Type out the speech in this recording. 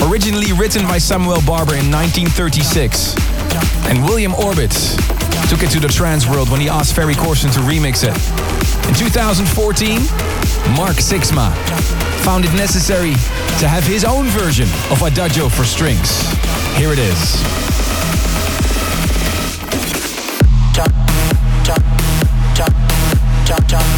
Originally written by Samuel Barber in 1936. And William Orbit took it to the trance world when he asked Ferry Corsten to remix it. In 2014, Mark Sixma found it necessary to have his own version of Adagio for strings. Here it is. Jump, jump, jump, jump, jump.